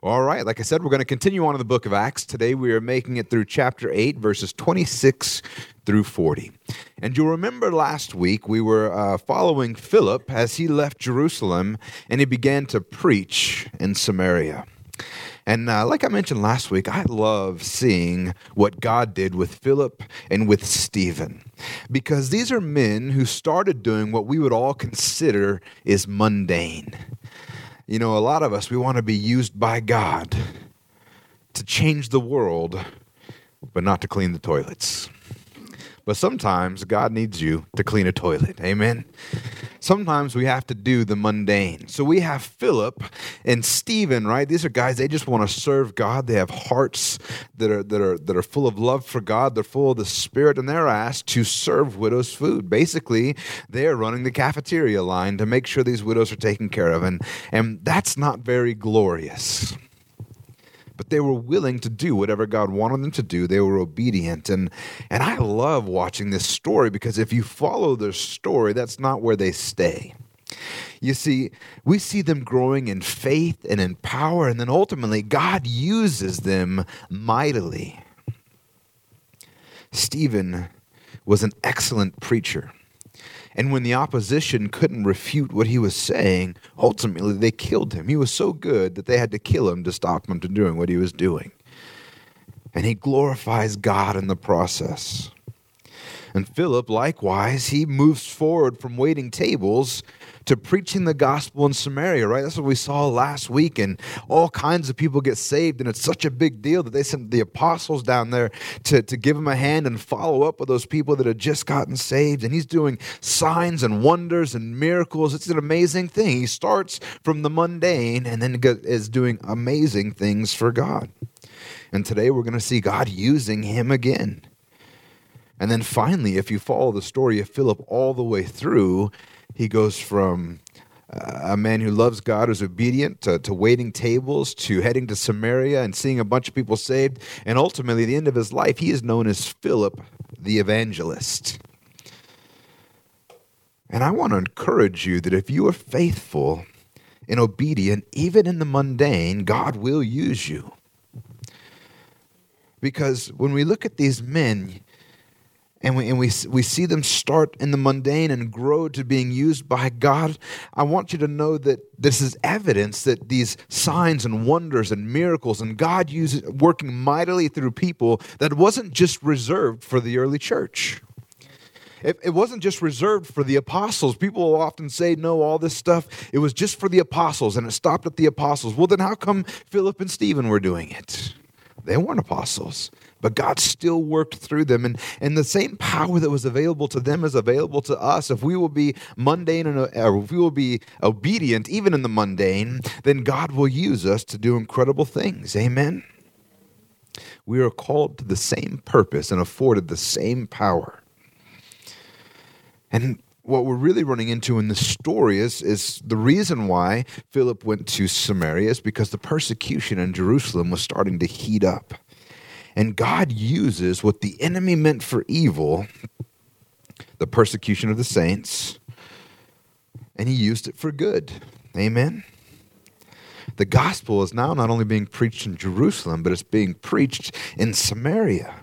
All right, like I said, we're going to continue on in the book of Acts. Today we are making it through chapter 8, verses 26 through 40. And you'll remember last week we were following Philip as he left Jerusalem and he began to preach in Samaria. And like I mentioned last week, I love seeing what God did with Philip and with Stephen, because these are men who started doing what we would all consider is mundane. You know, a lot of us, we want to be used by God to change the world, but not to clean the toilets. But sometimes God needs you to clean a toilet. Amen? Sometimes we have to do the mundane. So we have Philip and Stephen, right? These are guys, they just want to serve God. They have hearts that are full of love for God. They're full of the Spirit, and they're asked to serve widows' food. Basically, they're running the cafeteria line to make sure these widows are taken care of. And that's not very glorious. But they were willing to do whatever God wanted them to do. They were obedient. And I love watching this story, because if you follow their story, that's not where they stay. You see, we see them growing in faith and in power, and then ultimately God uses them mightily. Stephen was an excellent preacher. And when the opposition couldn't refute what he was saying, ultimately they killed him. He was so good that they had to kill him to stop him from doing what he was doing. And he glorifies God in the process. And Philip, likewise, he moves forward from waiting tables to preaching the gospel in Samaria, right? That's what we saw last week, and all kinds of people get saved, and it's such a big deal that they sent the apostles down there to give him a hand and follow up with those people that had just gotten saved, and he's doing signs and wonders and miracles. It's an amazing thing. He starts from the mundane and then is doing amazing things for God. And today we're going to see God using him again. And then finally, if you follow the story of Philip all the way through, he goes from a man who loves God, who's obedient, to waiting tables, to heading to Samaria and seeing a bunch of people saved. And ultimately, at the end of his life, he is known as Philip the Evangelist. And I want to encourage you that if you are faithful and obedient, even in the mundane, God will use you. Because when we look at these men, and we see them start in the mundane and grow to being used by God, I want you to know that this is evidence that these signs and wonders and miracles and God working mightily through people, that wasn't just reserved for the early church. It wasn't just reserved for the apostles. People will often say, no, all this stuff, it was just for the apostles and it stopped at the apostles. Well, then how come Philip and Stephen were doing it? They weren't apostles. But God still worked through them. And the same power that was available to them is available to us. If we will be mundane or if we will be obedient, even in the mundane, then God will use us to do incredible things. Amen? We are called to the same purpose and afforded the same power. And what we're really running into in this story is the reason why Philip went to Samaria is because the persecution in Jerusalem was starting to heat up. And God uses what the enemy meant for evil, the persecution of the saints, and he used it for good. Amen? The gospel is now not only being preached in Jerusalem, but it's being preached in Samaria.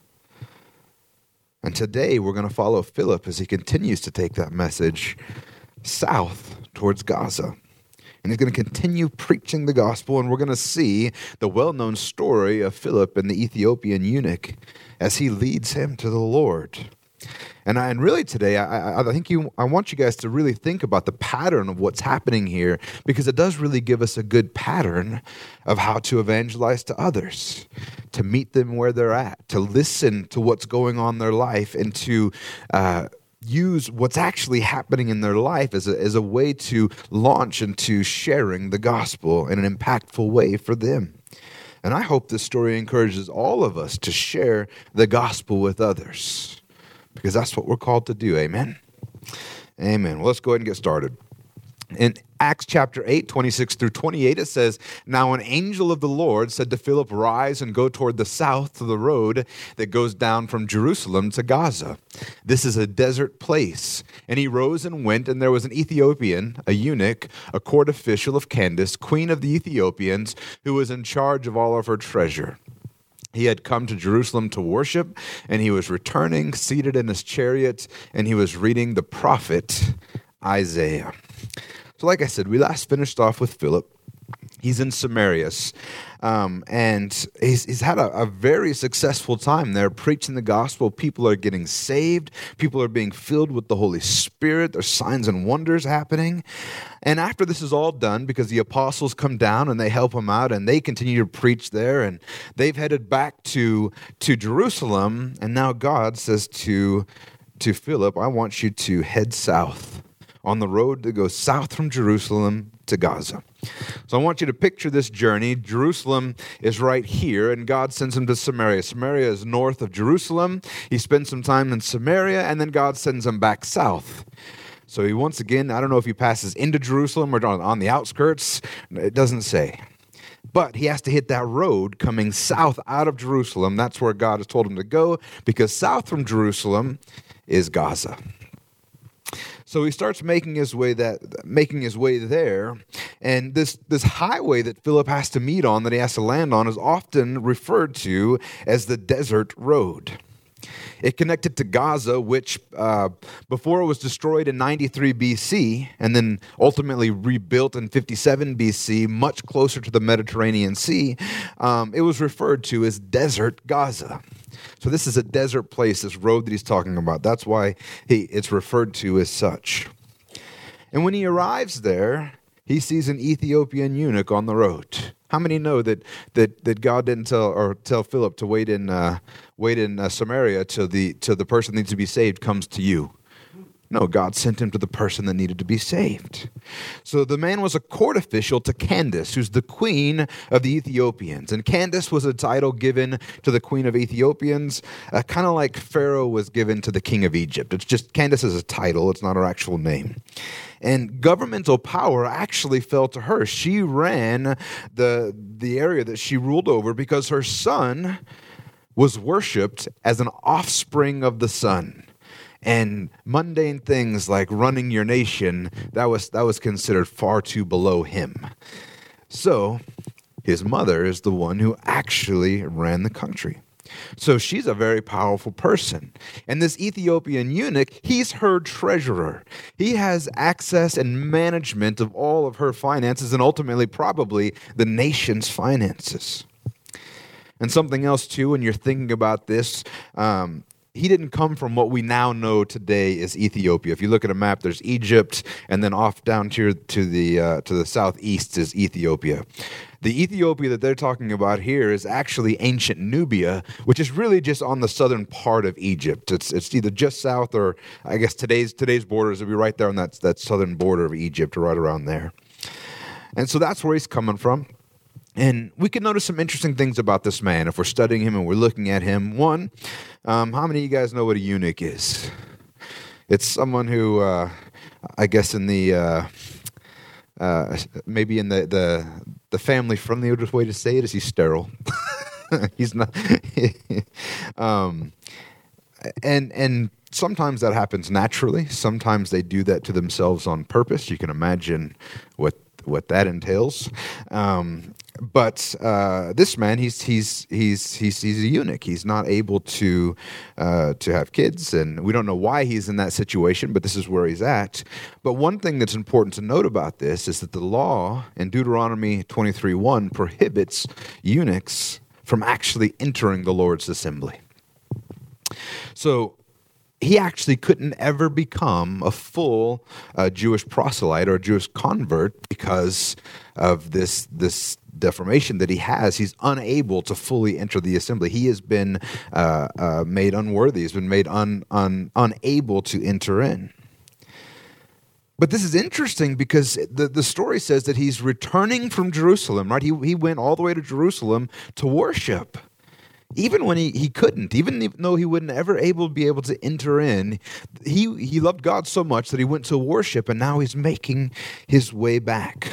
And today we're going to follow Philip as he continues to take that message south towards Gaza. And he's going to continue preaching the gospel, and we're going to see the well-known story of Philip and the Ethiopian eunuch as he leads him to the Lord. And really today, I want you guys to really think about the pattern of what's happening here, because it does really give us a good pattern of how to evangelize to others, to meet them where they're at, to listen to what's going on in their life, and to use what's actually happening in their life as a way to launch into sharing the gospel in an impactful way for them. And I hope this story encourages all of us to share the gospel with others, because that's what we're called to do. Amen? Amen. Well, let's go ahead and get started. In Acts chapter 8, 26 through 28, it says, "Now an angel of the Lord said to Philip, 'Rise and go toward the south to the road that goes down from Jerusalem to Gaza. This is a desert place.' And he rose and went, and there was an Ethiopian, a eunuch, a court official of Candace, queen of the Ethiopians, who was in charge of all of her treasure. He had come to Jerusalem to worship, and he was returning, seated in his chariot, and he was reading the prophet Isaiah." So like I said, we last finished off with Philip. He's in Samaria, and he's had a very successful time there preaching the gospel. People are getting saved. People are being filled with the Holy Spirit. There's signs and wonders happening. And after this is all done, because the apostles come down and they help him out and they continue to preach there, and they've headed back to Jerusalem, and now God says to Philip, "I want you to head south on the road that goes south from Jerusalem to Gaza." So I want you to picture this journey. Jerusalem is right here, and God sends him to Samaria. Samaria is north of Jerusalem. He spends some time in Samaria, and then God sends him back south. So he once again, I don't know if he passes into Jerusalem or on the outskirts. It doesn't say. But he has to hit that road coming south out of Jerusalem. That's where God has told him to go, because south from Jerusalem is Gaza. So he starts making his way there, and this highway that Philip has to meet on, that he has to land on, is often referred to as the desert road. It connected to Gaza, which before it was destroyed in 93 BC and then ultimately rebuilt in 57 BC, much closer to the Mediterranean Sea, it was referred to as Desert Gaza. So this is a desert place, this road that he's talking about. That's why it's referred to as such. And when he arrives there, he sees an Ethiopian eunuch on the road. How many know that God didn't tell Philip to wait in Samaria till the person that needs to be saved comes to you? No, God sent him to the person that needed to be saved. So the man was a court official to Candace, who's the queen of the Ethiopians. And Candace was a title given to the queen of Ethiopians, kind of like Pharaoh was given to the king of Egypt. It's just Candace is a title, it's not her actual name. And governmental power actually fell to her. She ran the area that she ruled over because her son was worshipped as an offspring of the sun. And mundane things like running your nation, that was considered far too below him. So his mother is the one who actually ran the country. So she's a very powerful person. And this Ethiopian eunuch, he's her treasurer. He has access and management of all of her finances and ultimately probably the nation's finances. And something else too, when you're thinking about this, he didn't come from what we now know today as Ethiopia. If you look at a map, there's Egypt, and then off down to the southeast is Ethiopia. The Ethiopia that they're talking about here is actually ancient Nubia, which is really just on the southern part of Egypt. It's either just south or I guess today's borders will be right there on that southern border of Egypt, right around there. And so that's where he's coming from. And we can notice some interesting things about this man if we're studying him and we're looking at him. One, how many of you guys know what a eunuch is? It's someone who, I guess in the, maybe in the family friendly way to say it is he's sterile. He's not, and sometimes that happens naturally. Sometimes they do that to themselves on purpose. You can imagine what that entails. But this man, he's a eunuch. He's not able to have kids, and we don't know why he's in that situation, but this is where he's at. But one thing that's important to note about this is that the law in Deuteronomy 23:1 prohibits eunuchs from actually entering the Lord's assembly. So he actually couldn't ever become a full Jewish proselyte or a Jewish convert because of this deformation that he has. He's unable to fully enter the assembly. He has been made unworthy. He's been made unable to enter in. But this is interesting because the story says that he's returning from Jerusalem, right? He went all the way to Jerusalem to worship. Even when he couldn't, even though he wouldn't ever be able to enter in, he loved God so much that he went to worship, and now he's making his way back.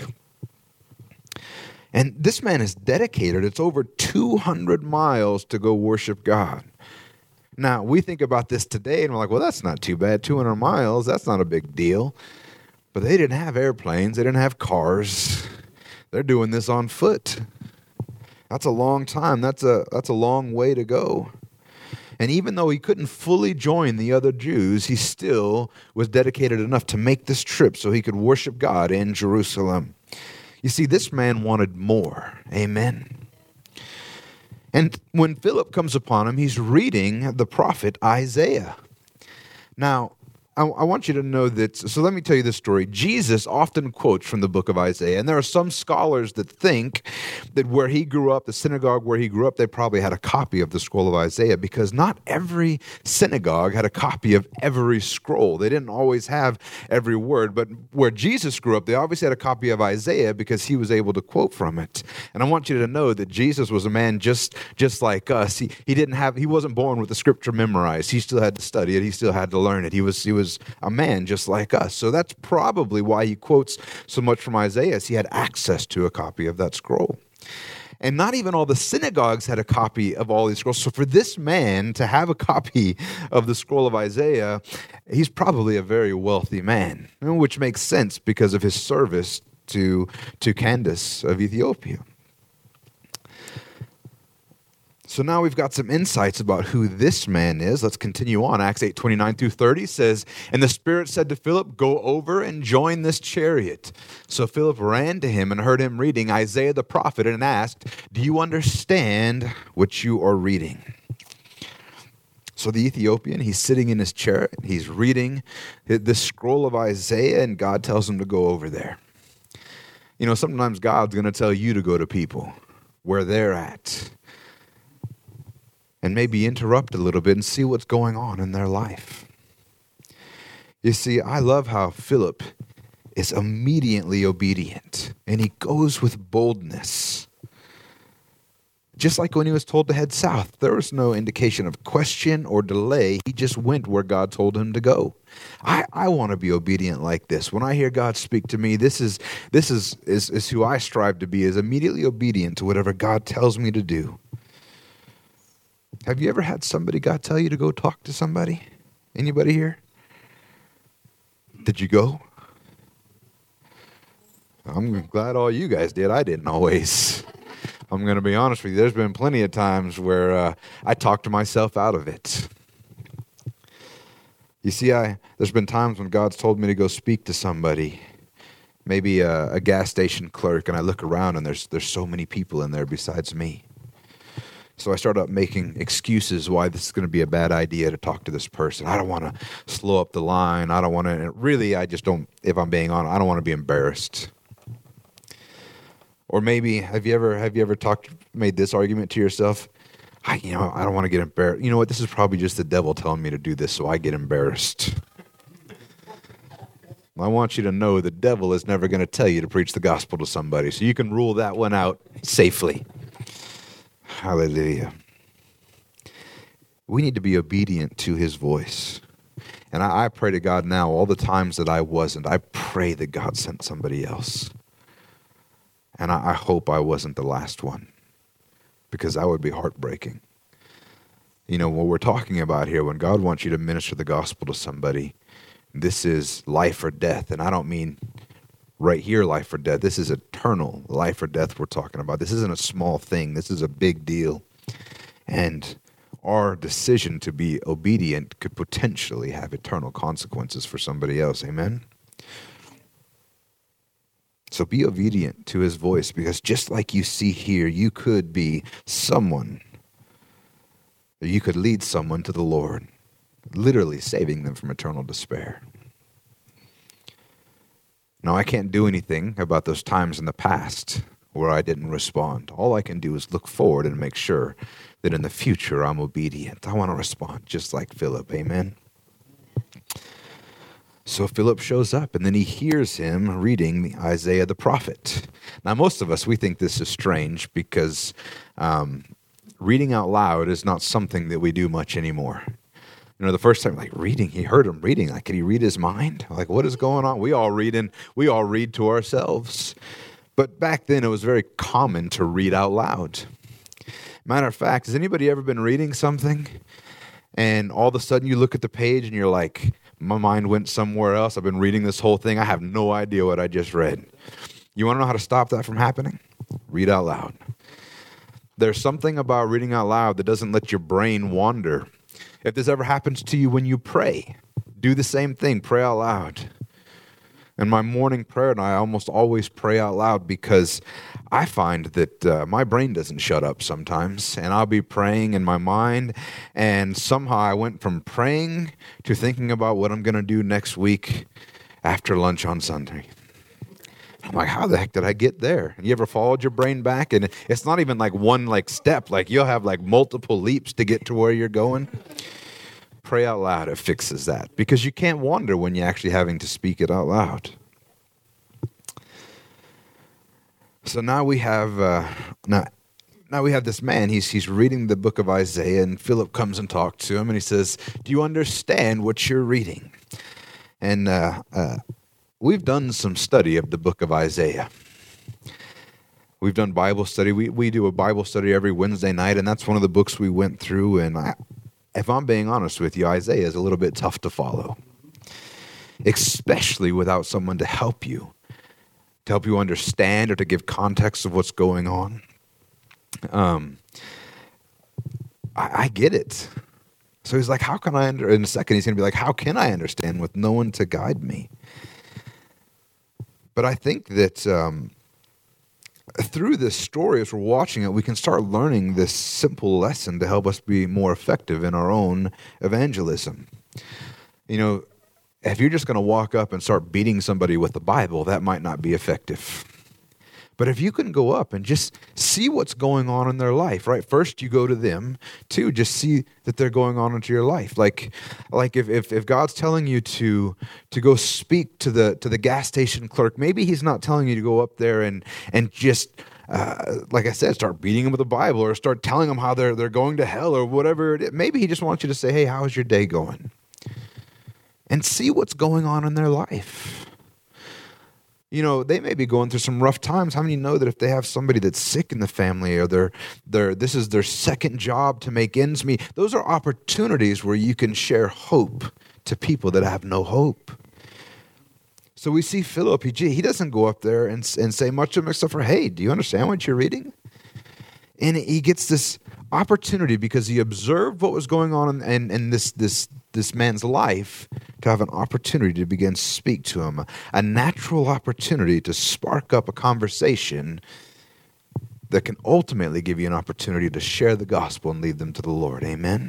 And this man is dedicated. It's over 200 miles to go worship God. Now, we think about this today, and we're like, well, that's not too bad. 200 miles, that's not a big deal. But they didn't have airplanes. They didn't have cars. They're doing this on foot. That's a long time. That's a long way to go. And even though he couldn't fully join the other Jews, he still was dedicated enough to make this trip so he could worship God in Jerusalem. You see, this man wanted more. Amen. And when Philip comes upon him, he's reading the prophet Isaiah. Now, I want you to know that, so let me tell you this story. Jesus often quotes from the book of Isaiah, and there are some scholars that think that where he grew up, the synagogue where he grew up, they probably had a copy of the scroll of Isaiah, because not every synagogue had a copy of every scroll. They didn't always have every word, but where Jesus grew up, they obviously had a copy of Isaiah because he was able to quote from it. And I want you to know that Jesus was a man just like us. He wasn't born with the scripture memorized. He still had to study it. He still had to learn it. He was a man just like us. So that's probably why he quotes so much from Isaiah. He had access to a copy of that scroll. And not even all the synagogues had a copy of all these scrolls. So for this man to have a copy of the scroll of Isaiah, he's probably a very wealthy man, which makes sense because of his service to Candace of Ethiopia. So now we've got some insights about who this man is. Let's continue on. Acts 8:29-30 says, "And the Spirit said to Philip, 'Go over and join this chariot.' So Philip ran to him and heard him reading Isaiah the prophet and asked, 'Do you understand what you are reading?'" So the Ethiopian, he's sitting in his chariot. He's reading this scroll of Isaiah, and God tells him to go over there. You know, sometimes God's going to tell you to go to people where they're at, and maybe interrupt a little bit and see what's going on in their life. You see, I love how Philip is immediately obedient, and he goes with boldness. Just like when he was told to head south, there was no indication of question or delay. He just went where God told him to go. I want to be obedient like this. When I hear God speak to me, this is who I strive to be, is immediately obedient to whatever God tells me to do. Have you ever had somebody, God tell you to go talk to somebody? Anybody here? Did you go? I'm glad all you guys did. I didn't always. I'm going to be honest with you. There's been plenty of times where I talked myself out of it. You see, there's been times when God's told me to go speak to somebody, maybe a gas station clerk, and I look around and there's so many people in there besides me. So I start up making excuses why this is going to be a bad idea to talk to this person. I don't want to slow up the line. I don't want to. Really, I just don't. If I'm being honest, I don't want to be embarrassed. Or maybe have you ever made this argument to yourself? I don't want to get embarrassed. You know what? This is probably just the devil telling me to do this, so I get embarrassed. I want you to know the devil is never going to tell you to preach the gospel to somebody, so you can rule that one out safely. Hallelujah. We need to be obedient to his voice. And I pray to God now, all the times that I wasn't, I pray that God sent somebody else. And I hope I wasn't the last one, because that would be heartbreaking. You know, what we're talking about here, when God wants you to minister the gospel to somebody, this is life or death. And I don't mean right here, life or death. This is eternal life or death we're talking about. This isn't a small thing. This is a big deal. And our decision to be obedient could potentially have eternal consequences for somebody else. Amen? So be obedient to his voice, because just like you see here, you could be someone. You could lead someone to the Lord, literally saving them from eternal despair. Now, I can't do anything about those times in the past where I didn't respond. All I can do is look forward and make sure that in the future I'm obedient. I want to respond just like Philip. Amen? So Philip shows up, and then he hears him reading Isaiah the prophet. Now, most of us, we think this is strange because reading out loud is not something that we do much anymore. You know, the first time, like reading, he heard him reading. Like, could he read his mind? Like, what is going on? We all read to ourselves. But back then, it was very common to read out loud. Matter of fact, has anybody ever been reading something, and all of a sudden you look at the page and you're like, my mind went somewhere else. I've been reading this whole thing. I have no idea what I just read. You want to know how to stop that from happening? Read out loud. There's something about reading out loud that doesn't let your brain wander. If this ever happens to you when you pray, do the same thing. Pray out loud. In my morning prayer, and I almost always pray out loud because I find that my brain doesn't shut up sometimes, and I'll be praying in my mind, and somehow I went from praying to thinking about what I'm going to do next week after lunch on Sunday. I'm like, how the heck did I get there? You ever followed your brain back? And it's not even like one step. Like, you'll have multiple leaps to get to where you're going. Pray out loud. It fixes that. Because you can't wander when you're actually having to speak it out loud. So now we have now we have this man. He's reading the book of Isaiah, and Philip comes and talks to him, and he says, do you understand what you're reading? And we've done some study of the book of Isaiah. We've done Bible study. We do a Bible study every Wednesday night, and that's one of the books we went through. And if I'm being honest with you, Isaiah is a little bit tough to follow, especially without someone to help you understand or to give context of what's going on. I get it. So he's like, how can I, in a second, he's going to be like, how can I understand with no one to guide me? But I think that through this story, as we're watching it, we can start learning this simple lesson to help us be more effective in our own evangelism. You know, if you're just going to walk up and start beating somebody with the Bible, that might not be effective. But if you can go up and just see what's going on in their life, right? First, you go to them. Two, just see that they're going on into your life. Like if God's telling you to go speak to the gas station clerk, maybe He's not telling you to go up there and just like I said, start beating them with the Bible or start telling them how they're going to hell or whatever it is. Maybe He just wants you to say, "Hey, how's your day going?" And see what's going on in their life. You know, they may be going through some rough times. How many know that if they have somebody that's sick in the family or this is their second job to make ends meet, those are opportunities where you can share hope to people that have no hope. So we see Philip, he doesn't go up there and say much to him except for, "Hey, do you understand what you're reading?" And he gets this opportunity because he observed what was going on in this man's life to have an opportunity to begin to speak to him, a natural opportunity to spark up a conversation that can ultimately give you an opportunity to share the gospel and lead them to the Lord. Amen?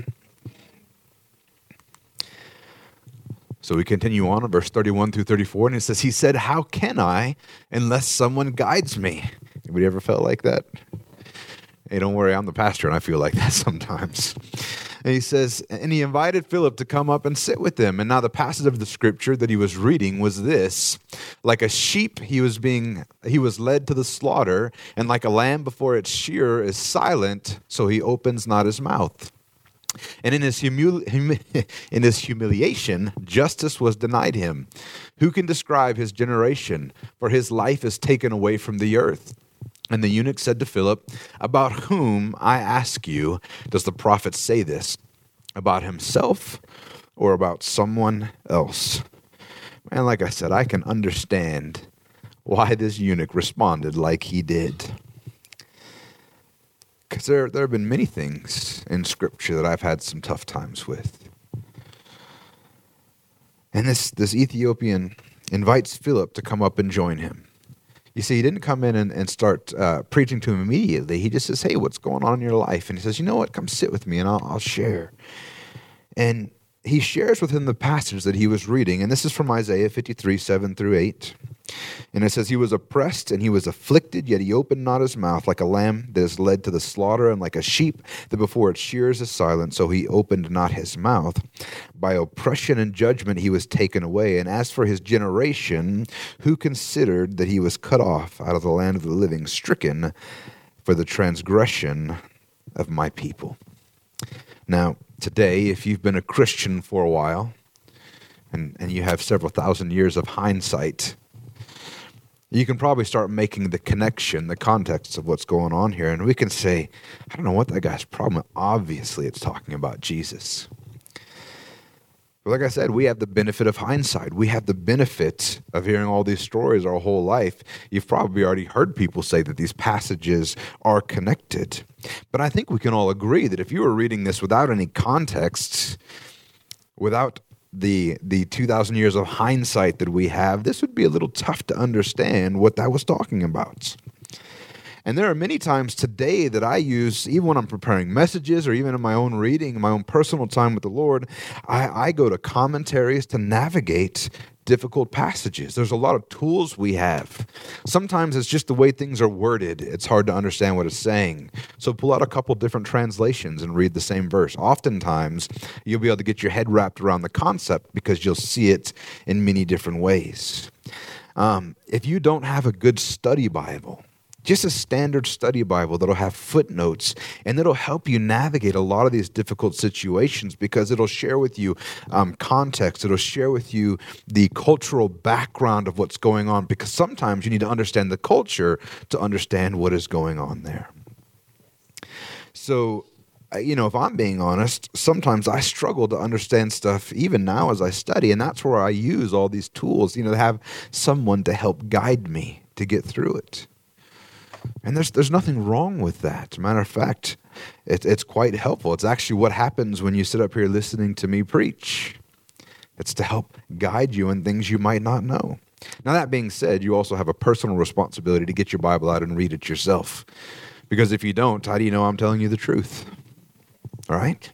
So we continue on in verse 31 through 34, and it says, he said, "How can I unless someone guides me?" Anybody ever felt like that? Hey, don't worry, I'm the pastor, and I feel like that sometimes. And he says, and he invited Philip to come up and sit with him. And now the passage of the scripture that he was reading was this: like a sheep he was led to the slaughter, and like a lamb before its shearer is silent, so he opens not his mouth. And in his humiliation, justice was denied him. Who can describe his generation? For his life is taken away from the earth. And the eunuch said to Philip, "About whom, I ask you, does the prophet say this? About himself or about someone else?" And like I said, I can understand why this eunuch responded like he did. Because there have been many things in Scripture that I've had some tough times with. And this Ethiopian invites Philip to come up and join him. You see, he didn't come in and start preaching to him immediately. He just says, "Hey, what's going on in your life?" And he says, "You know what? Come sit with me and I'll share." And he shares with him the passage that he was reading. And this is from Isaiah 53, 7 through 8. And it says, "He was oppressed and he was afflicted, yet he opened not his mouth, like a lamb that is led to the slaughter, and like a sheep that before its shearers is silent, so he opened not his mouth. By oppression and judgment he was taken away. And as for his generation, who considered that he was cut off out of the land of the living, stricken for the transgression of my people. Now, today, if you've been a Christian for a while, and you have several thousand years of hindsight, you can probably start making the connection, the context of what's going on here. And we can say, I don't know what that guy's problem is. Obviously, it's talking about Jesus. But like I said, we have the benefit of hindsight. We have the benefit of hearing all these stories our whole life. You've probably already heard people say that these passages are connected. But I think we can all agree that if you were reading this without any context, without the 2,000 years of hindsight that we have, this would be a little tough to understand what that was talking about. And there are many times today that I use, even when I'm preparing messages or even in my own reading, my own personal time with the Lord, I go to commentaries to navigate difficult passages. There's a lot of tools we have. Sometimes it's just the way things are worded. It's hard to understand what it's saying. So pull out a couple different translations and read the same verse. Oftentimes, you'll be able to get your head wrapped around the concept because you'll see it in many different ways. If you don't have a good study Bible, just a standard study Bible that'll have footnotes, and it'll help you navigate a lot of these difficult situations because it'll share with you context. It'll share with you the cultural background of what's going on, because sometimes you need to understand the culture to understand what is going on there. So, if I'm being honest, sometimes I struggle to understand stuff even now as I study, and that's where I use all these tools, to have someone to help guide me to get through it. And there's nothing wrong with that. Matter of fact, it's quite helpful. It's actually what happens when you sit up here listening to me preach. It's to help guide you in things you might not know. Now, that being said, you also have a personal responsibility to get your Bible out and read it yourself. Because if you don't, how do you know I'm telling you the truth? All right?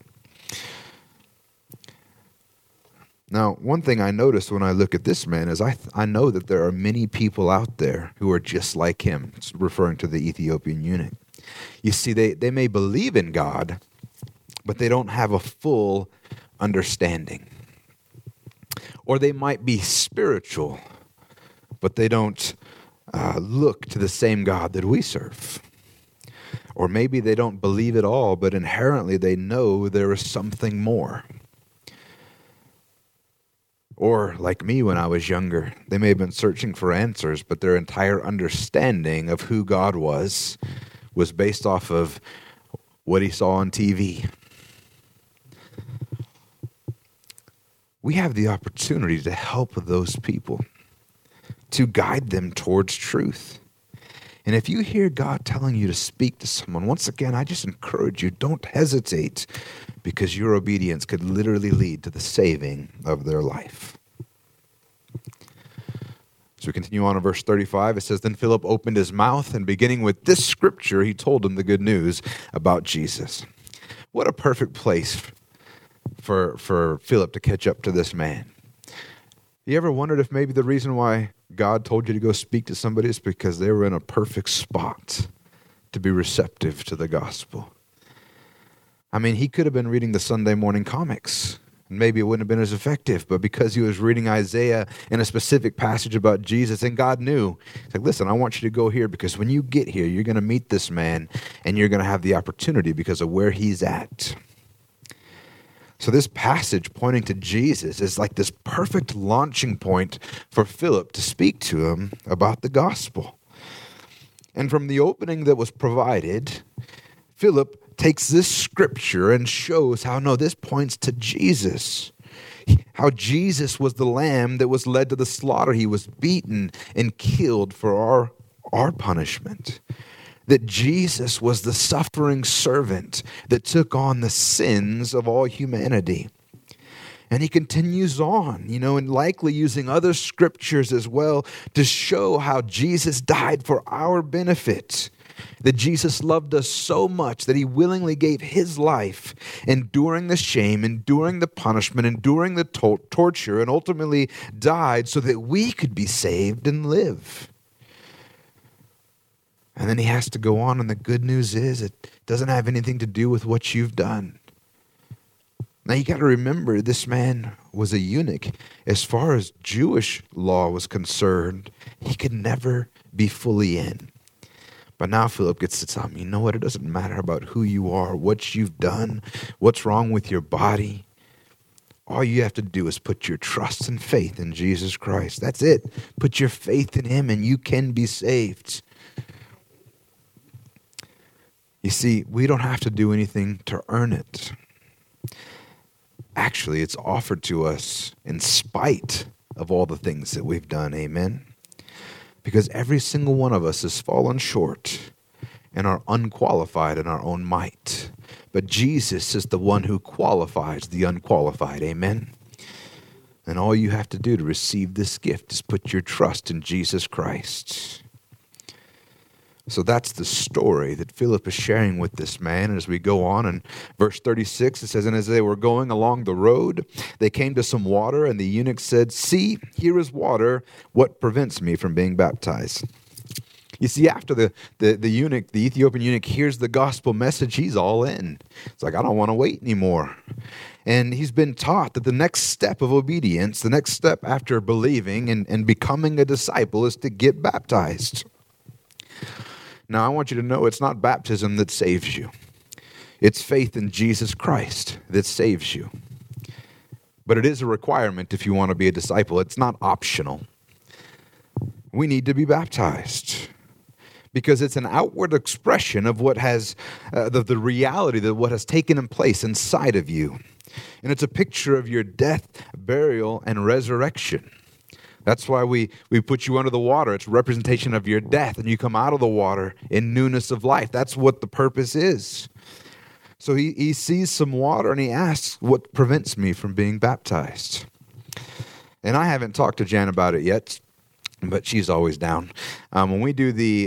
Now, one thing I notice when I look at this man is I know that there are many people out there who are just like him, referring to the Ethiopian eunuch. You see, they may believe in God, but they don't have a full understanding. Or they might be spiritual, but they don't look to the same God that we serve. Or maybe they don't believe at all, but inherently they know there is something more. Or, like me when I was younger, they may have been searching for answers, but their entire understanding of who God was based off of what he saw on TV. We have the opportunity to help those people, to guide them towards truth. And if you hear God telling you to speak to someone, once again, I just encourage you, don't hesitate, because your obedience could literally lead to the saving of their life. So we continue on in verse 35. It says, Then Philip opened his mouth, and beginning with this scripture, he told him the good news about Jesus. What a perfect place for Philip to catch up to this man. You ever wondered if maybe the reason why God told you to go speak to somebody is because they were in a perfect spot to be receptive to the gospel? I mean, he could have been reading the Sunday morning comics, and maybe it wouldn't have been as effective, but because he was reading Isaiah in a specific passage about Jesus, and God knew, he's like, listen, I want you to go here, because when you get here, you're going to meet this man, and you're going to have the opportunity because of where he's at. So this passage pointing to Jesus is like this perfect launching point for Philip to speak to him about the gospel. And from the opening that was provided, Philip takes this scripture and shows how, no, this points to Jesus. How Jesus was the lamb that was led to the slaughter. He was beaten and killed for our punishment. That Jesus was the suffering servant that took on the sins of all humanity. And he continues on, and likely using other scriptures as well to show how Jesus died for our benefit. That Jesus loved us so much that he willingly gave his life, enduring the shame, enduring the punishment, enduring the torture, and ultimately died so that we could be saved and live. And then he has to go on, and the good news is it doesn't have anything to do with what you've done. Now you got to remember, this man was a eunuch. As far as Jewish law was concerned, he could never be fully in. But now Philip gets to tell him, you know what? It doesn't matter about who you are, what you've done, what's wrong with your body. All you have to do is put your trust and faith in Jesus Christ. That's it. Put your faith in him and you can be saved. You see, we don't have to do anything to earn it. Actually, it's offered to us in spite of all the things that we've done. Amen? Because every single one of us has fallen short and are unqualified in our own might. But Jesus is the one who qualifies the unqualified. Amen? And all you have to do to receive this gift is put your trust in Jesus Christ. So that's the story that Philip is sharing with this man. And as we go on in verse 36, it says, and as they were going along the road, they came to some water, and the eunuch said, see, here is water. What prevents me from being baptized? You see, after the eunuch, the Ethiopian eunuch, hears the gospel message, he's all in. It's like, I don't want to wait anymore. And he's been taught that the next step of obedience, the next step after believing and becoming a disciple is to get baptized. Now, I want you to know it's not baptism that saves you. It's faith in Jesus Christ that saves you. But it is a requirement if you want to be a disciple. It's not optional. We need to be baptized because it's an outward expression of what has, the reality of what has taken place inside of you. And it's a picture of your death, burial, and resurrection. That's why we put you under the water. It's a representation of your death, and you come out of the water in newness of life. That's what the purpose is. So he sees some water, and he asks, what prevents me from being baptized? And I haven't talked to Jan about it yet, but she's always down. When we do the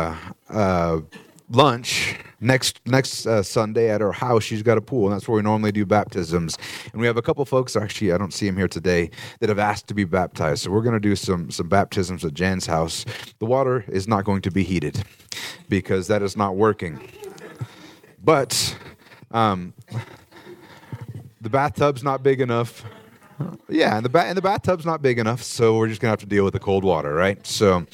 lunch next Sunday at her house, she's got a pool, and that's where we normally do baptisms. And we have a couple folks, actually I don't see them here today, that have asked to be baptized. So we're going to do some baptisms at Jan's house. The water is not going to be heated because that is not working. But the bathtub's not big enough. Yeah, and the bathtub's not big enough, so we're just going to have to deal with the cold water, right? So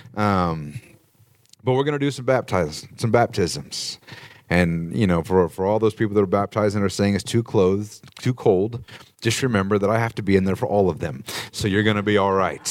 but we're going to do some baptisms. And, you know, for all those people that are baptized and are saying it's too cold, just remember that I have to be in there for all of them. So you're going to be all right.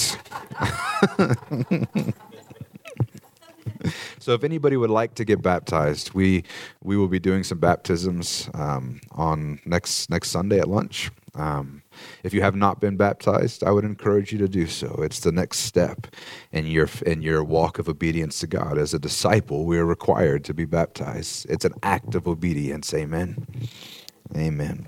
So if anybody would like to get baptized, we will be doing some baptisms on next Sunday at lunch. If you have not been baptized, I would encourage you to do so. It's the next step in your walk of obedience to God. As a disciple, we are required to be baptized. It's an act of obedience. Amen. Amen.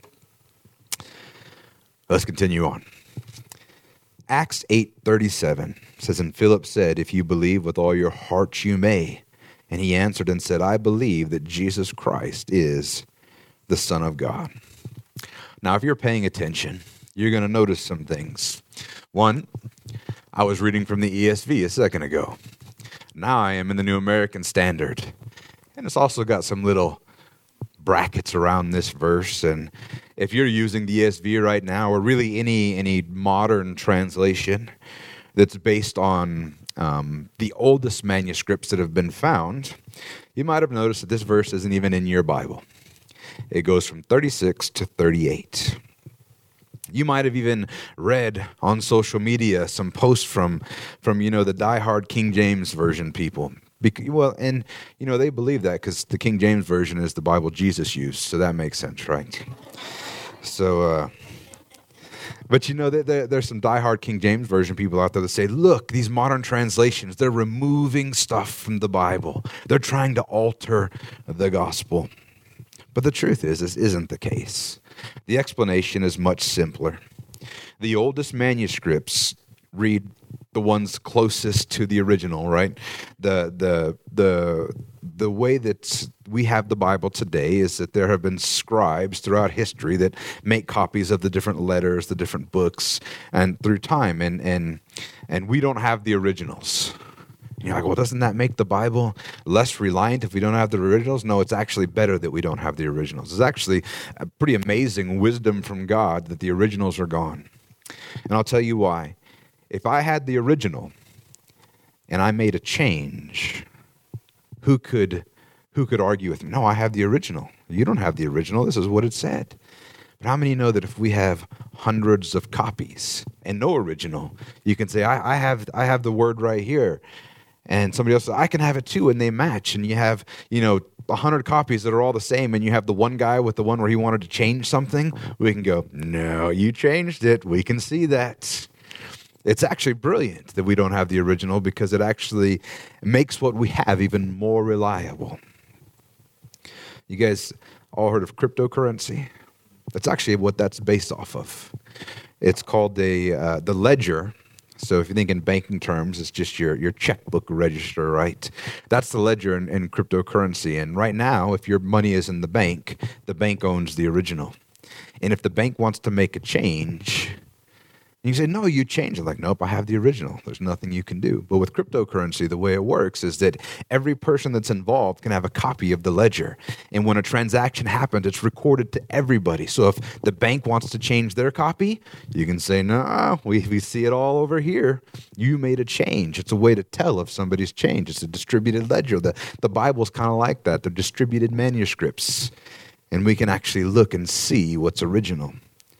Let's continue on. Acts 8:37 says, and Philip said, if you believe with all your heart, you may. And he answered and said, I believe that Jesus Christ is the Son of God. Now, if you're paying attention, you're going to notice some things. One, I was reading from the ESV a second ago. Now I am in the New American Standard. And it's also got some little brackets around this verse. And if you're using the ESV right now, or really any modern translation that's based on the oldest manuscripts that have been found, you might have noticed that this verse isn't even in your Bible. It goes from 36 to 38. You might have even read on social media some posts from the diehard King James Version people. Well, and, they believe that because the King James Version is the Bible Jesus used, so that makes sense, right? So, but there's some diehard King James Version people out there that say, look, these modern translations, they're removing stuff from the Bible. They're trying to alter the gospel. But the truth is, this isn't the case. The explanation is much simpler. The oldest manuscripts read the ones closest to the original, right? The way that we have the Bible today is that there have been scribes throughout history that make copies of the different letters, the different books, and through time, and we don't have the originals. You're like, well, doesn't that make the Bible less reliant if we don't have the originals? No, it's actually better that we don't have the originals. It's actually a pretty amazing wisdom from God that the originals are gone. And I'll tell you why. If I had the original and I made a change, who could argue with me? No, I have the original. You don't have the original. This is what it said. But how many know that if we have hundreds of copies and no original, you can say, I have the word right here. And somebody else says, I can have it too, and they match. And you have, 100 copies that are all the same, and you have the one guy with the one where he wanted to change something. We can go, no, you changed it. We can see that. It's actually brilliant that we don't have the original because it actually makes what we have even more reliable. You guys all heard of cryptocurrency? That's actually what that's based off of. It's called the ledger. So if you think in banking terms, it's just your checkbook register, right? That's the ledger in cryptocurrency. And right now, if your money is in the bank owns the original. And if the bank wants to make a change, you say, no, you changed it. Like, nope, I have the original. There's nothing you can do. But with cryptocurrency, the way it works is that every person that's involved can have a copy of the ledger. And when a transaction happens, it's recorded to everybody. So if the bank wants to change their copy, you can say, no, we see it all over here. You made a change. It's a way to tell if somebody's changed. It's a distributed ledger. The Bible's kind of like that. They're distributed manuscripts. And we can actually look and see what's original.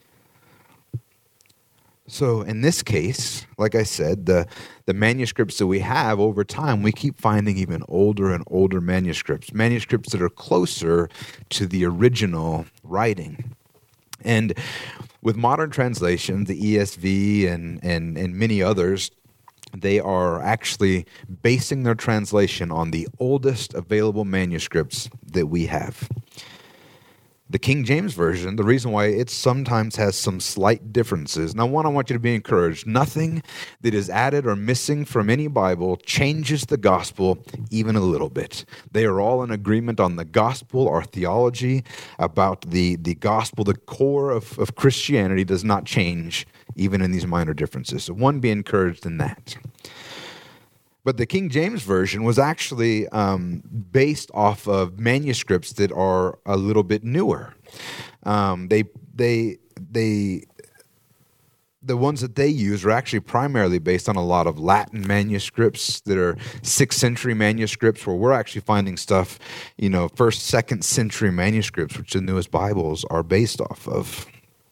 So in this case, like I said, the manuscripts that we have over time, we keep finding even older and older manuscripts that are closer to the original writing. And with modern translation, the ESV and many others, they are actually basing their translation on the oldest available manuscripts that we have. The King James Version, the reason why it sometimes has some slight differences. Now, one, I want you to be encouraged. Nothing that is added or missing from any Bible changes the gospel even a little bit. They are all in agreement on the gospel. Our theology about the gospel, the core of Christianity does not change even in these minor differences. So one, be encouraged in that. But the King James Version was actually based off of manuscripts that are a little bit newer. The ones that they use are actually primarily based on a lot of Latin manuscripts that are 6th century manuscripts, where we're actually finding stuff, 1st, 2nd century manuscripts, which the newest Bibles are based off of.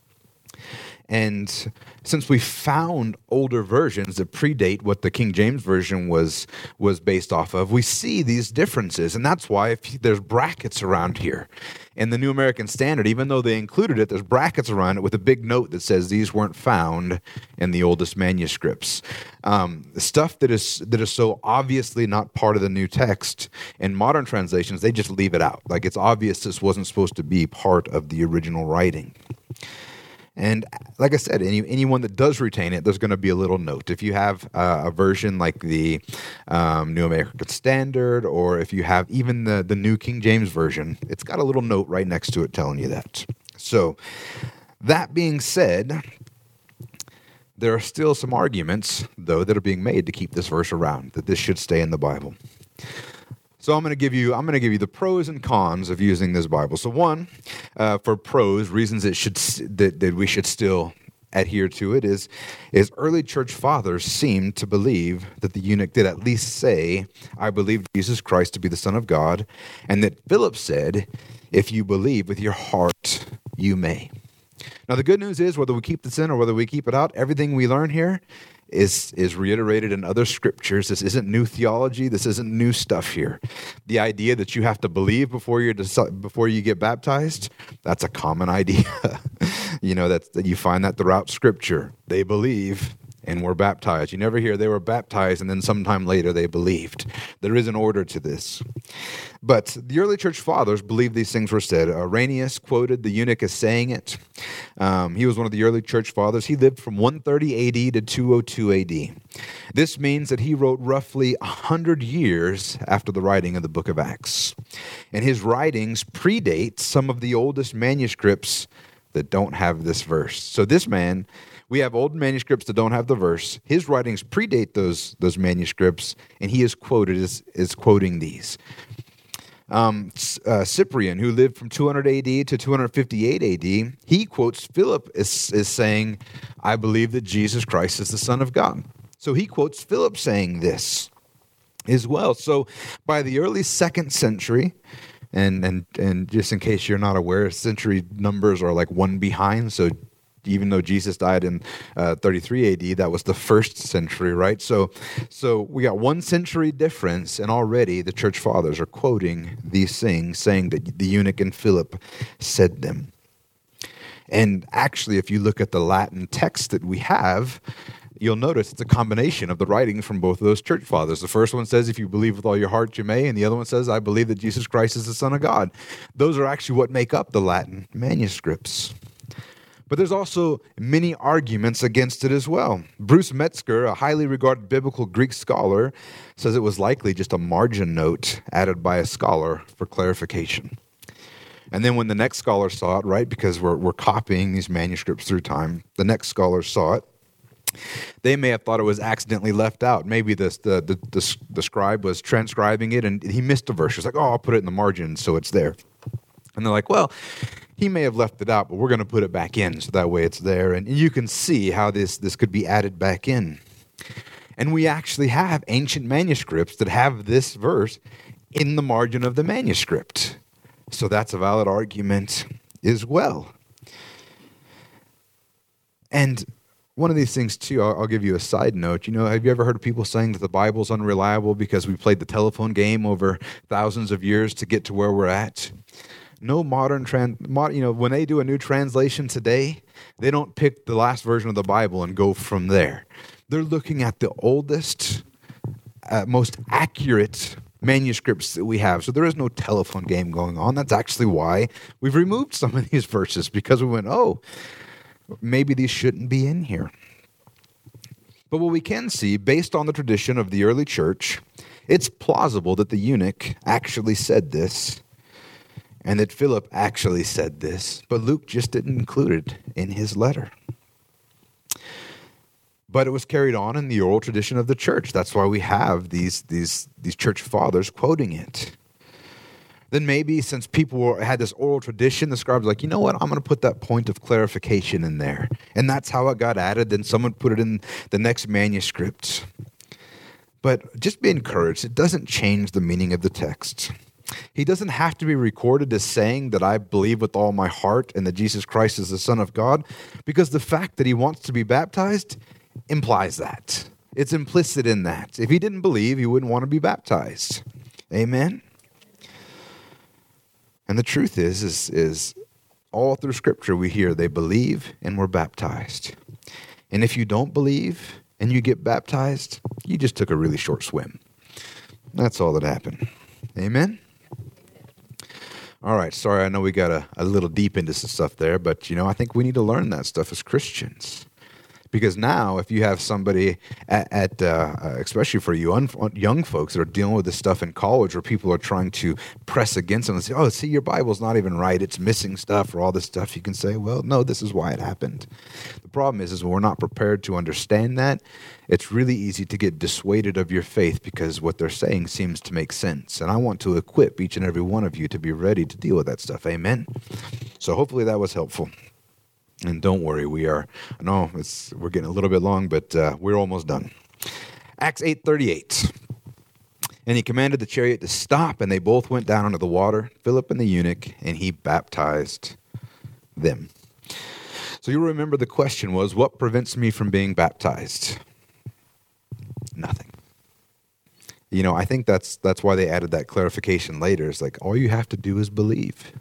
And since we found older versions that predate what the King James Version was based off of, we see these differences. And that's why if there's brackets around here. In the New American Standard, even though they included it, there's brackets around it with a big note that says these weren't found in the oldest manuscripts. Stuff that is so obviously not part of the new text, in modern translations, they just leave it out. Like, it's obvious this wasn't supposed to be part of the original writing. And like I said, anyone that does retain it, there's going to be a little note. If you have a version like the New American Standard, or if you have even the New King James Version, it's got a little note right next to it telling you that. So that being said, there are still some arguments, though, that are being made to keep this verse around, that this should stay in the Bible. So I'm going to give you the pros and cons of using this Bible. So one, for pros, reasons that we should still adhere to it is early church fathers seemed to believe that the eunuch did at least say, I believe Jesus Christ to be the Son of God, and that Philip said, if you believe with your heart, you may. Now the good news is, whether we keep this in or whether we keep it out, everything we learn here is reiterated in other scriptures. This isn't new theology. This isn't new stuff here. The idea that you have to believe before you get baptized, that's a common idea. That you find that throughout Scripture. They believe and were baptized. You never hear they were baptized and then sometime later they believed. There is an order to this. But the early church fathers believed these things were said. Irenaeus quoted the eunuch as saying it. He was one of the early church fathers. He lived from 130 AD to 202 AD. This means that he wrote roughly 100 years after the writing of the book of Acts. And his writings predate some of the oldest manuscripts that don't have this verse. So this man, we have old manuscripts that don't have the verse. His writings predate those manuscripts, and he is quoted as quoting these. Cyprian, who lived from 200 AD to 258 AD, he quotes Philip as saying, I believe that Jesus Christ is the Son of God. So he quotes Philip saying this. as well. So by the early 2nd century, and just in case you're not aware, century numbers are like one behind. So even though Jesus died in 33 AD, that was the 1st century, right? So we got 1 century difference, and already the church fathers are quoting these things, saying that the eunuch and Philip said them. And actually, if you look at the Latin text that we have, you'll notice it's a combination of the writings from both of those church fathers. The first one says, if you believe with all your heart, you may. And the other one says, I believe that Jesus Christ is the Son of God. Those are actually what make up the Latin manuscripts. But there's also many arguments against it as well. Bruce Metzger, a highly regarded biblical Greek scholar, says it was likely just a margin note added by a scholar for clarification. And then when the next scholar saw it, right, because we're copying these manuscripts through time, the next scholar saw it, they may have thought it was accidentally left out. Maybe the scribe was transcribing it and he missed a verse. He's like, oh, I'll put it in the margin so it's there. And they're like, well, he may have left it out, but we're going to put it back in so that way it's there. And you can see how this could be added back in. And we actually have ancient manuscripts that have this verse in the margin of the manuscript. So that's a valid argument as well. And one of these things, too, I'll give you a side note. You know, have you ever heard of people saying that the Bible's unreliable because we played the telephone game over thousands of years to get to where we're at? No modern, when they do a new translation today, they don't pick the last version of the Bible and go from there. They're looking at the oldest, most accurate manuscripts that we have. So there is no telephone game going on. That's actually why we've removed some of these verses, because we went, oh, maybe these shouldn't be in here. But what we can see, based on the tradition of the early church, it's plausible that the eunuch actually said this, and that Philip actually said this, but Luke just didn't include it in his letter. But it was carried on in the oral tradition of the church. That's why we have these church fathers quoting it. Then maybe since people had this oral tradition, the scribes were like, you know what, I'm going to put that point of clarification in there. And that's how it got added. Then someone put it in the next manuscript. But just be encouraged. It doesn't change the meaning of the text. He doesn't have to be recorded as saying that I believe with all my heart and that Jesus Christ is the Son of God, because the fact that he wants to be baptized implies that. It's implicit in that. If he didn't believe, he wouldn't want to be baptized. Amen? And the truth is all through Scripture we hear they believe and were baptized. And if you don't believe and you get baptized, you just took a really short swim. That's all that happened. Amen? All right, sorry, I know we got a little deep into some stuff there, but, I think we need to learn that stuff as Christians. Because now, if you have somebody especially for you young folks that are dealing with this stuff in college, where people are trying to press against them and say, oh, see, your Bible's not even right, it's missing stuff, or all this stuff, you can say, well, no, this is why it happened. The problem is when we're not prepared to understand that, it's really easy to get dissuaded of your faith because what they're saying seems to make sense. And I want to equip each and every one of you to be ready to deal with that stuff. Amen? So hopefully that was helpful. And don't worry, we're getting a little bit long, but we're almost done. Acts 8:38. And he commanded the chariot to stop, and they both went down into the water, Philip and the eunuch, and he baptized them. So you'll remember the question was, what prevents me from being baptized? Nothing. I think that's why they added that clarification later. It's like, all you have to do is believe.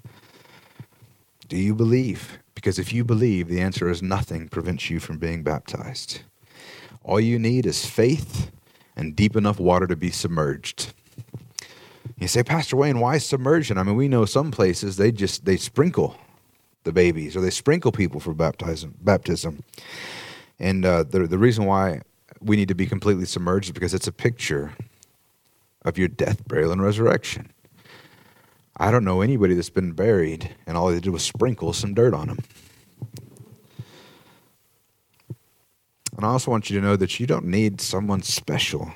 Do you believe? Because if you believe, the answer is nothing prevents you from being baptized. All you need is faith and deep enough water to be submerged. You say, Pastor Wayne, why submersion? I mean, we know some places they sprinkle the babies, or they sprinkle people for baptism. And the reason why we need to be completely submerged is because it's a picture of your death, burial, and resurrection. I don't know anybody that's been buried and all they did was sprinkle some dirt on them. And I also want you to know that you don't need someone special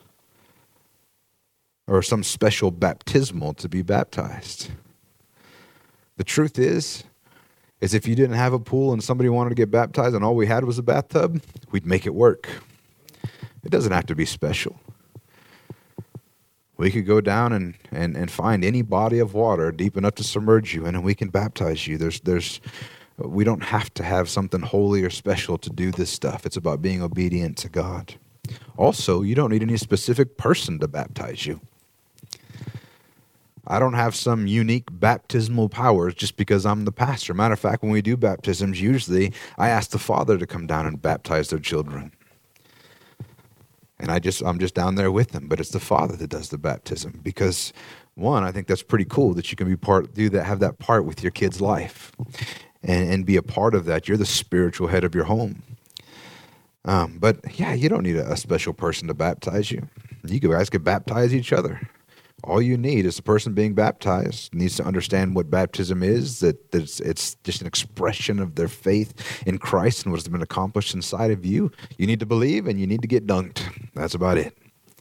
or some special baptismal to be baptized. The truth is if you didn't have a pool and somebody wanted to get baptized and all we had was a bathtub, we'd make it work. It doesn't have to be special. We could go down and find any body of water deep enough to submerge you in, and we can baptize you. We don't have to have something holy or special to do this stuff. It's about being obedient to God. Also, you don't need any specific person to baptize you. I don't have some unique baptismal powers just because I'm the pastor. Matter of fact, when we do baptisms, usually I ask the father to come down and baptize their children. And I'm just down there with them, but it's the father that does the baptism because, one, I think that's pretty cool that you can have that part with your kid's life and be a part of that. You're the spiritual head of your home. But yeah, you don't need a special person to baptize you. You guys could baptize each other. All you need is the person being baptized needs to understand what baptism is, that it's just an expression of their faith in Christ and what has been accomplished inside of you. You need to believe and you need to get dunked. That's about it.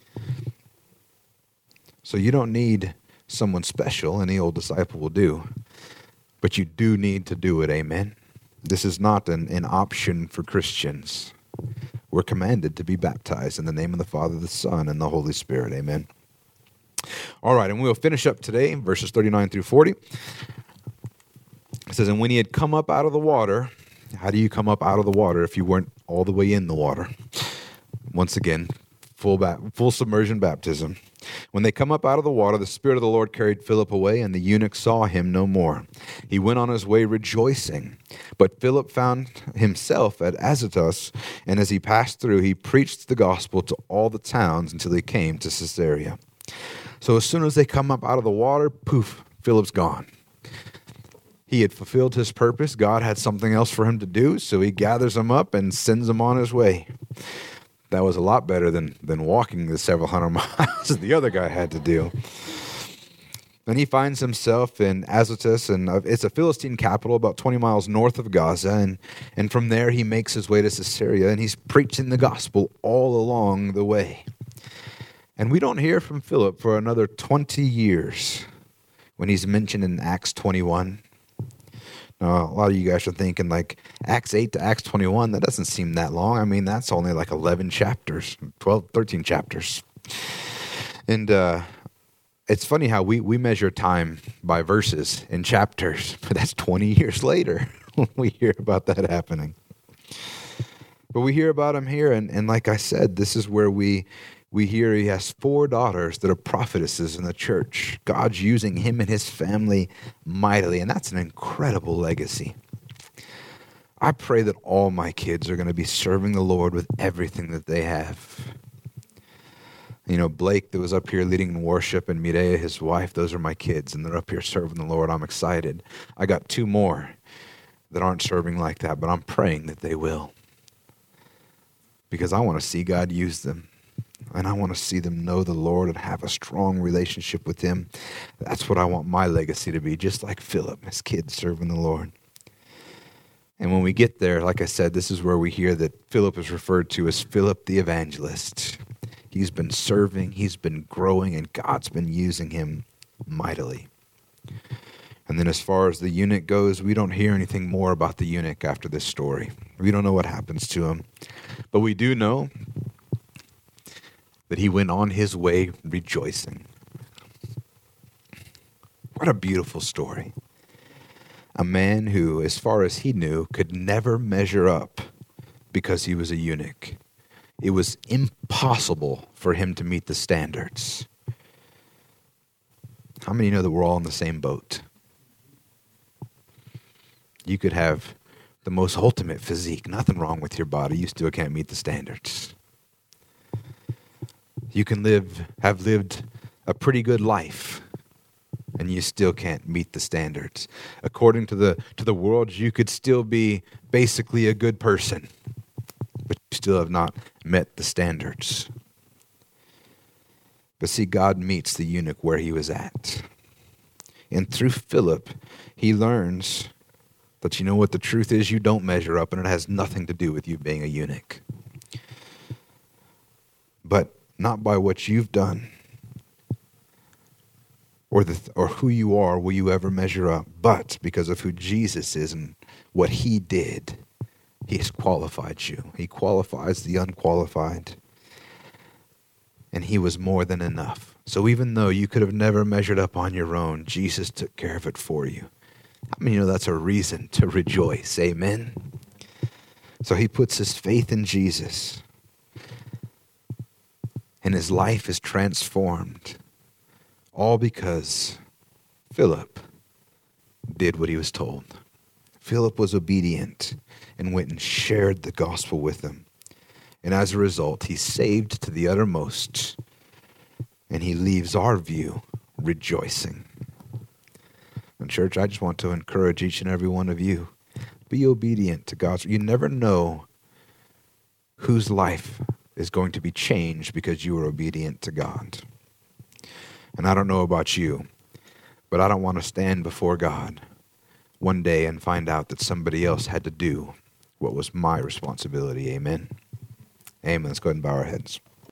So you don't need someone special. Any old disciple will do. But you do need to do it, amen? This is not an option for Christians. We're commanded to be baptized in the name of the Father, the Son, and the Holy Spirit, amen? All right, and we'll finish up today, verses 39 through 40. It says, and when he had come up out of the water, how do you come up out of the water if you weren't all the way in the water? Once again, full submersion baptism. When they come up out of the water, the Spirit of the Lord carried Philip away, and the eunuch saw him no more. He went on his way rejoicing. But Philip found himself at Azotus, and as he passed through, he preached the gospel to all the towns until he came to Caesarea. So as soon as they come up out of the water, poof, Philip's gone. He had fulfilled his purpose. God had something else for him to do, so he gathers them up and sends them on his way. That was a lot better than walking the several hundred miles that the other guy had to do. And he finds himself in Azotus, and it's a Philistine capital about 20 miles north of Gaza. And from there, he makes his way to Caesarea, and he's preaching the gospel all along the way. And we don't hear from Philip for another 20 years when he's mentioned in Acts 21. Now, a lot of you guys are thinking like Acts 8 to Acts 21, that doesn't seem that long. I mean, that's only like 11 chapters, 12, 13 chapters. And it's funny how we measure time by verses in chapters, but that's 20 years later when we hear about that happening. But we hear about him here, and like I said, this is where we hear he has 4 daughters that are prophetesses in the church. God's using him and his family mightily, and that's an incredible legacy. I pray that all my kids are going to be serving the Lord with everything that they have. You know, Blake that was up here leading worship, and Mireya, his wife, those are my kids, and they're up here serving the Lord. I'm excited. I got 2 more that aren't serving like that, but I'm praying that they will. Because I want to see God use them. And I want to see them know the Lord and have a strong relationship with him. That's what I want my legacy to be, just like Philip, his kids serving the Lord. And when we get there, like I said, this is where we hear that Philip is referred to as Philip the evangelist. He's been serving, he's been growing, and God's been using him mightily. And then as far as the eunuch goes, we don't hear anything more about the eunuch after this story. We don't know what happens to him. But we do know that he went on his way rejoicing. What a beautiful story. A man who, as far as he knew, could never measure up because he was a eunuch. It was impossible for him to meet the standards. How many know that we're all in the same boat? You could have the most ultimate physique, nothing wrong with your body, you still can't meet the standards. You can have lived a pretty good life, and you still can't meet the standards. According to the world, you could still be basically a good person, but you still have not met the standards. But see, God meets the eunuch where he was at. And through Philip, he learns that you know what the truth is, you don't measure up, and it has nothing to do with you being a eunuch. But not by what you've done or who you are will you ever measure up, but because of who Jesus is and what he did, he has qualified you. He qualifies the unqualified. And he was more than enough. So even though you could have never measured up on your own, Jesus took care of it for you. I mean, that's a reason to rejoice. Amen. So he puts his faith in Jesus, and his life is transformed, all because Philip did what he was told. Philip was obedient and went and shared the gospel with them. And as a result, he's saved to the uttermost, and he leaves our view rejoicing. And church, I just want to encourage each and every one of you, be obedient to God's. You never know whose life is going to be changed because you are obedient to God. And I don't know about you, but I don't want to stand before God one day and find out that somebody else had to do what was my responsibility. Amen. Amen. Let's go ahead and bow our heads.